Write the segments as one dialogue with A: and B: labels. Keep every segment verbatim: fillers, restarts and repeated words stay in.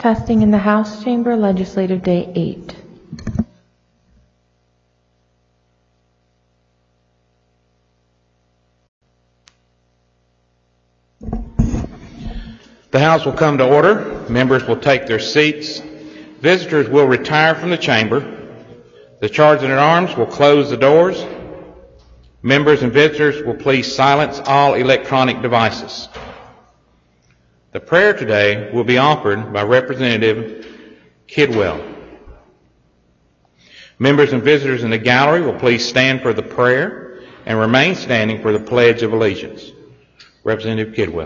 A: Testing in the House Chamber, Legislative Day eight.
B: The House will come to order. Members will take their seats. Visitors will retire from the chamber. The Sergeant at Arms will close the doors. Members and visitors will please silence all electronic devices. The prayer today will be offered by Representative Kidwell. Members and visitors in the gallery will please stand for the prayer and remain standing for the Pledge of Allegiance. Representative Kidwell.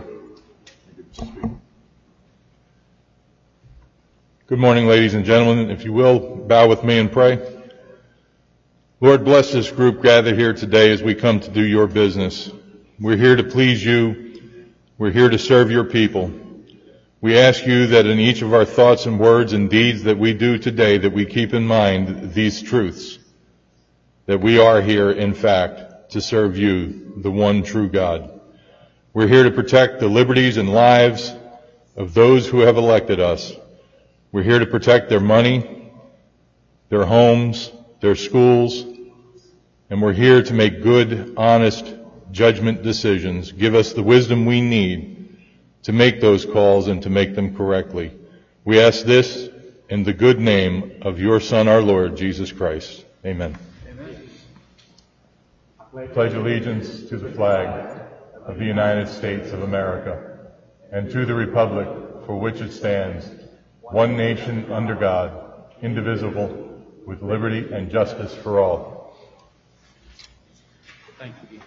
C: Good morning, ladies and gentlemen. If you will, bow with me and pray. Lord, bless this group gathered here today as we come to do your business. We're here to please you. We're here to serve your people. We ask you that in each of our thoughts and words and deeds that we do today, that we keep in mind these truths, that we are here, in fact, to serve you, the one true God. We're here to protect the liberties and lives of those who have elected us. We're here to protect their money, their homes, their schools, and we're here to make good, honest judgment decisions. Give us the wisdom we need to make those calls and to make them correctly. We ask this in the good name of your Son, our Lord, Jesus Christ. Amen. Amen. I pledge allegiance to the flag of the United States of America and to the republic for which it stands, one nation under God, indivisible, with liberty and justice for all.
B: Thank you.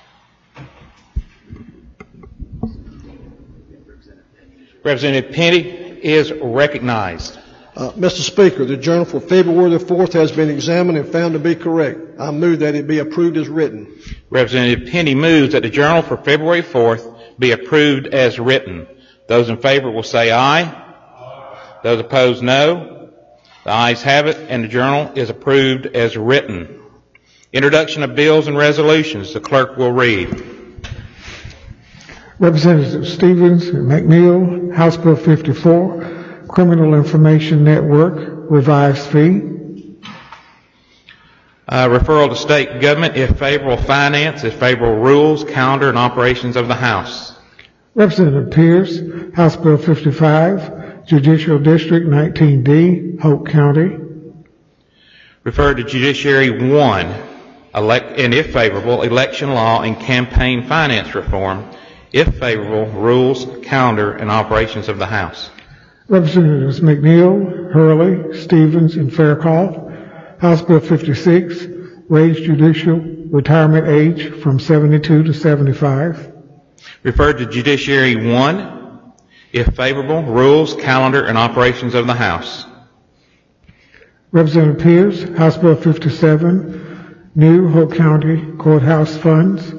B: Representative Penny is recognized.
D: Uh, Mister Speaker, the journal for February the fourth has been examined and found to be correct. I move that it be approved as written.
B: Representative Penny moves that the journal for February fourth be approved as written. Those in favor will say aye. Aye. Those opposed, no. The ayes have it, and the journal is approved as written. Introduction of bills and resolutions. The clerk will read.
E: Representative Stevens and McNeil, House Bill fifty-four, Criminal Information Network, revised fee.
B: Uh, referral to state government if favorable, finance if favorable, rules, calendar, and operations of the House.
E: Representative Pierce, House Bill fifty-five, Judicial District nineteen D, Hope County.
B: Refer to Judiciary one, elect, and if favorable, election law and campaign finance reform. If favorable, rules, calendar, and operations of the House.
E: Representatives McNeil, Hurley, Stevens, and Fairclough. House Bill fifty-six, raise judicial retirement age from seventy-two to seventy-five.
B: Refer to Judiciary one, if favorable, rules, calendar, and operations of the House.
E: Representative Pierce, House Bill fifty-seven, new Hope County courthouse funds.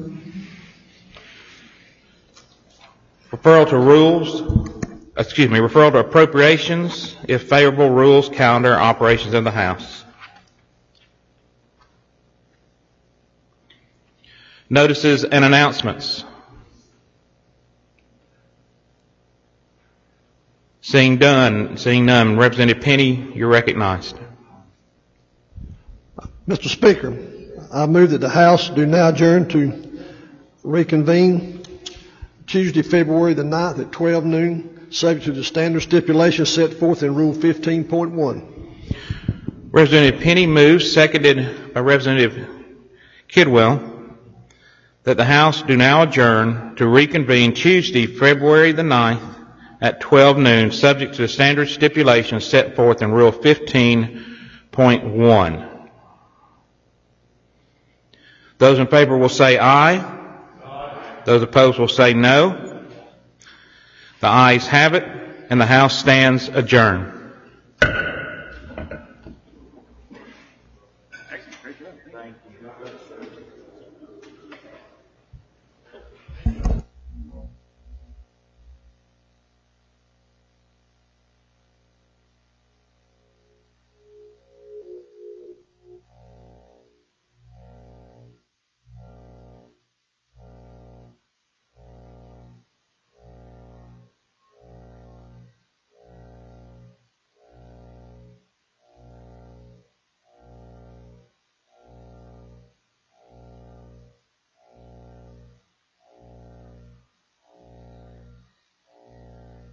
B: Referral to rules, excuse me, referral to appropriations, if favorable, rules, calendar, operations of the House. Notices and announcements. Seeing done, seeing none, Representative Penny, you're recognized.
D: Mister Speaker, I move that the House do now adjourn to reconvene Tuesday, February the ninth at twelve noon, subject to the standard stipulations set forth in Rule fifteen point one.
B: Representative Penny moves, seconded by Representative Kidwell, that the House do now adjourn to reconvene Tuesday, February the ninth at twelve noon, subject to the standard stipulations set forth in Rule fifteen point one. Those in favor will say aye. Those opposed will say no. The ayes have it, and the House stands adjourned.